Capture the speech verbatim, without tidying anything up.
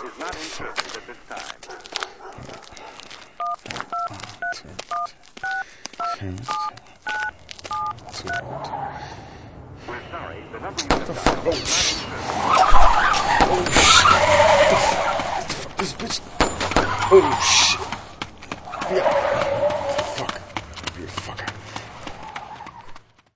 is not in service at this time. We're sorry, the number you have dialed is not in service. Oh shit. This bitch. Oh shit. Yeah.